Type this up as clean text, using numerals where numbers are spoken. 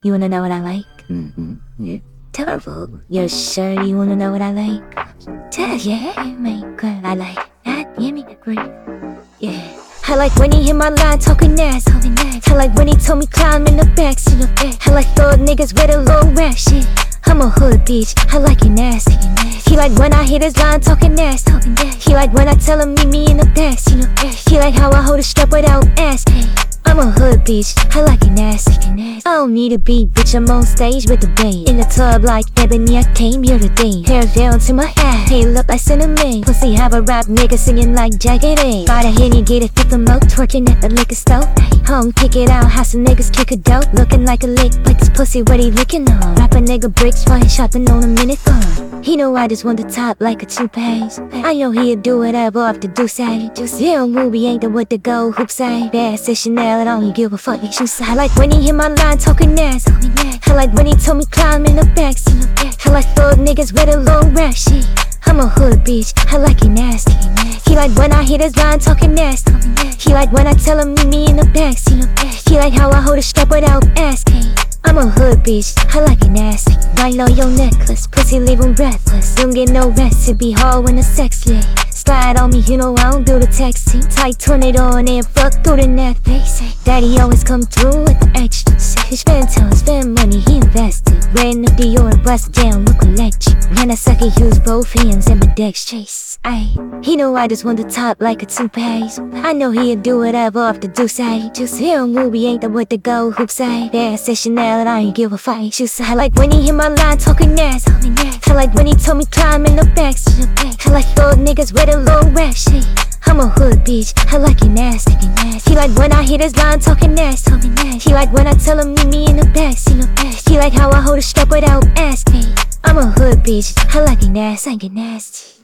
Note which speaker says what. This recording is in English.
Speaker 1: You wanna know what I like?
Speaker 2: Yeah.
Speaker 1: Terrible. You're sure you wanna know what I like? Tell yeah, my girl, I like that. Yeah, me agree. Yeah. I like when he hit my line talking ass. I like when he told me climb in the backseat. I like those niggas with a low rap shit. I'm a hood bitch, I like it nasty. He like when I hit his line talking ass. He like when I tell him meet me in the backseat. He like how I hold a strap without asking. I'm a hood bitch, I like it nasty. I don't need a beat, bitch, I'm on stage with the band. In the tub like Ebony, I came here today. Hair down to my ass, hair up like cinnamon. Pussy have a rap nigga singing like Jagged Edge. Buy the Henny, get it, fit the mo, twerking at the liquor store. Home, kick it out, how some niggas kick a dope. Looking like a lick, but this pussy what he licking on. Rap a nigga bricks, fine shopping on a minute phone. He know I just want the top like a toupee. I know he'll do whatever off the do say. Just yeah, movie ain't the what the go hoop say. Bad said Chanel, I don't give a fuck what you say. I like when he hit my line talking ass. I like when he told me climb in the backseat. I like those niggas with a low rap shit. I'm a hood bitch, I like it nasty. He like when I hit his line talking nasty. He like when I tell him meet me in the backseat. He like how I hold a strap without asking. I'm a hood bitch, I like it nasty. Right on your necklace, pussy leave him breathless. Don't get no rest, it be hard when the sex lit. Slide on me, you know I don't do the texting. Tight, turn it on and fuck through the net face. Daddy always come through with the extra. He spend time, spend money, he invested. Wearing the Dior and bust down, look electric. When I suck it, use both hands and my dex chase. Ayy, he know I just want the top like a toupee. I know he'll do whatever off the do say. Just hear a movie, ain't the what the go hoop say. Bad said Chanel and I ain't give a fight. Just I like when he hit my line talking ass. I like when he told me climb in the backseat. I like those niggas with a low rap shit. I'm a hood bitch, I like it nasty. He like when I hit his line talking ass. He like when I tell him meet me in the backseat. He like how I hold a strap without asking. I'm a hood bitch, I like it nasty.